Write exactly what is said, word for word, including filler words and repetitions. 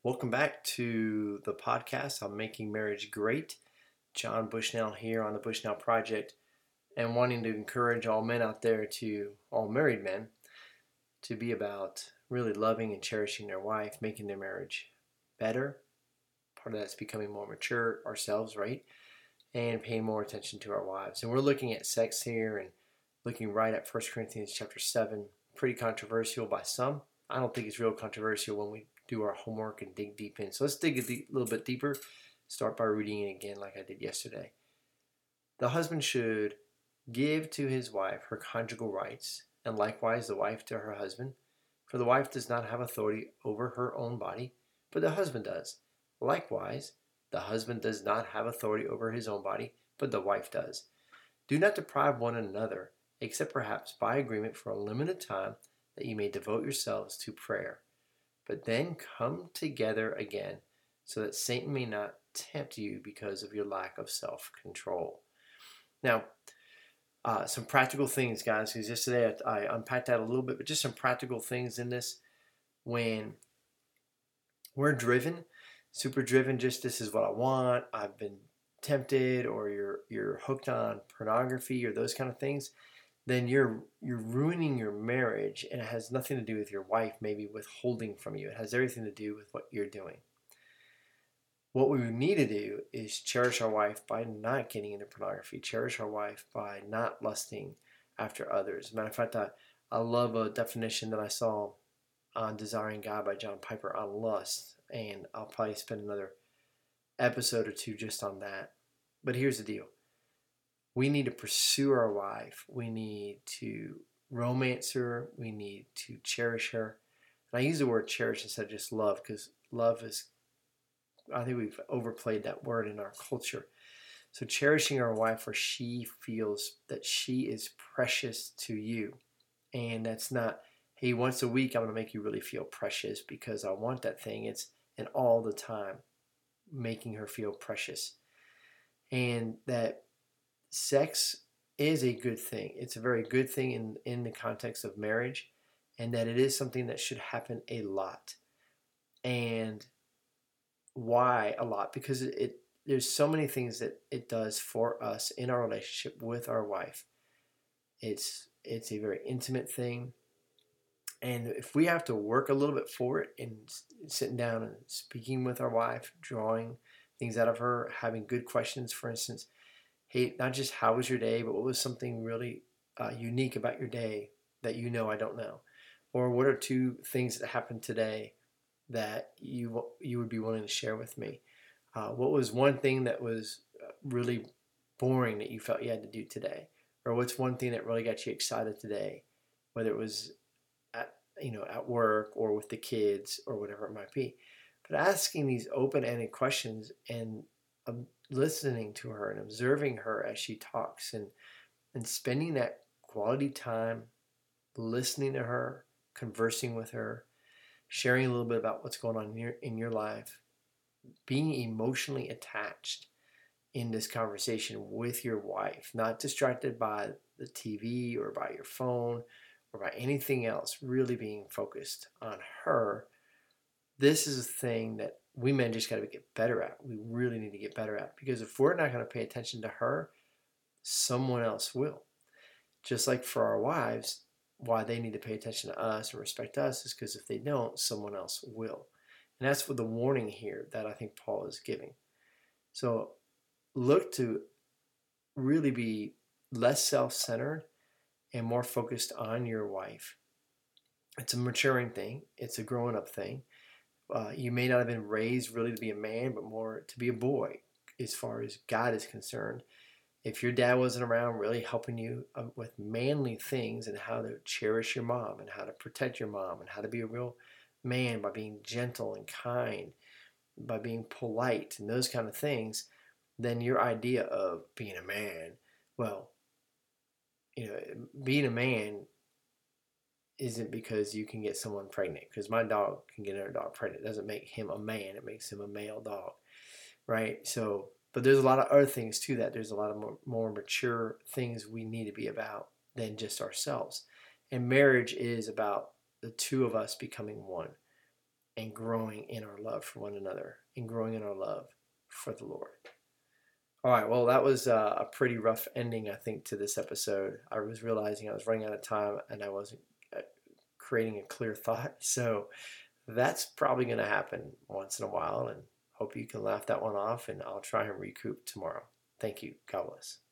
Welcome back to the podcast on Making Marriage Great. John Bushnell here on the Bushnell Project, and wanting to encourage all men out there to, all married men, to be about really loving and cherishing their wife, making their marriage better. Part of that's becoming more mature ourselves, right? And paying more attention to our wives. And we're looking at sex here and looking right at First Corinthians chapter seven. Pretty controversial by some. I don't think it's real controversial when we do our homework and dig deep in. So let's dig a deep, little bit deeper. Start by reading it again like I did yesterday. The husband should give to his wife her conjugal rights, and likewise the wife to her husband. For the wife does not have authority over her own body, but the husband does. Likewise, the husband does not have authority over his own body, but the wife does. Do not deprive one another, except perhaps by agreement for a limited time, that you may devote yourselves to prayer. But then come together again, so that Satan may not tempt you because of your lack of self-control. Now, uh, some practical things, guys, because yesterday I, I unpacked that a little bit, but just some practical things in this. When we're driven, super driven, just this is what I want, I've been tempted, or you're you're hooked on pornography or those kind of things, then you're you're ruining your marriage, and it has nothing to do with your wife maybe withholding from you. It has everything to do with what you're doing. What we need to do is cherish our wife by not getting into pornography, cherish our wife by not lusting after others. Matter of fact, I, I love a definition that I saw on Desiring God by John Piper on lust, and I'll probably spend another episode or two just on that. But here's the deal. We need to pursue our wife. We need to romance her. We need to cherish her. And I use the word cherish instead of just love, because love is, I think we've overplayed that word in our culture. So cherishing our wife where she feels that she is precious to you. And that's not, hey, once a week I'm going to make you really feel precious because I want that thing. It's an all the time making her feel precious. And that sex is a good thing. It's a very good thing in, in the context of marriage, and that it is something that should happen a lot. And why a lot? Because it, it there's so many things that it does for us in our relationship with our wife. It's it's a very intimate thing. And if we have to work a little bit for it, and sitting down and speaking with our wife, drawing things out of her, having good questions, for instance, hey, not just how was your day, but what was something really uh, unique about your day that you know I don't know? Or what are two things that happened today that you you would be willing to share with me? Uh, what was one thing that was really boring that you felt you had to do today? Or what's one thing that really got you excited today, whether it was at, you know, at work or with the kids or whatever it might be? But asking these open-ended questions and um, listening to her and observing her as she talks, and and spending that quality time listening to her, conversing with her, sharing a little bit about what's going on in your, in your life, being emotionally attached in this conversation with your wife, not distracted by the T V or by your phone or by anything else, really being focused on her. This is a thing that we men just got to get better at. We really need to get better at, because if we're not going to pay attention to her, someone else will. Just like for our wives, why they need to pay attention to us and respect us is because if they don't, someone else will. And that's for the warning here that I think Paul is giving. So look to really be less self-centered and more focused on your wife. It's a maturing thing. It's a growing up thing. Uh, you may not have been raised really to be a man, but more to be a boy as far as God is concerned. If your dad wasn't around really helping you uh, with manly things and how to cherish your mom and how to protect your mom and how to be a real man by being gentle and kind, by being polite and those kind of things, then your idea of being a man, well, you know, being a man isn't because you can get someone pregnant. Because my dog can get another dog pregnant. It doesn't make him a man. It makes him a male dog, right? So, but there's a lot of other things to that. There's a lot of more, more mature things we need to be about than just ourselves. And marriage is about the two of us becoming one. and growing in our love for one another and growing in our love for the Lord. All right, well, that was uh, a pretty rough ending, I think, to this episode. I was realizing I was running out of time and I wasn't uh, creating a clear thought. So that's probably going to happen once in a while, and hope you can laugh that one off, and I'll try and recoup tomorrow. Thank you. God bless.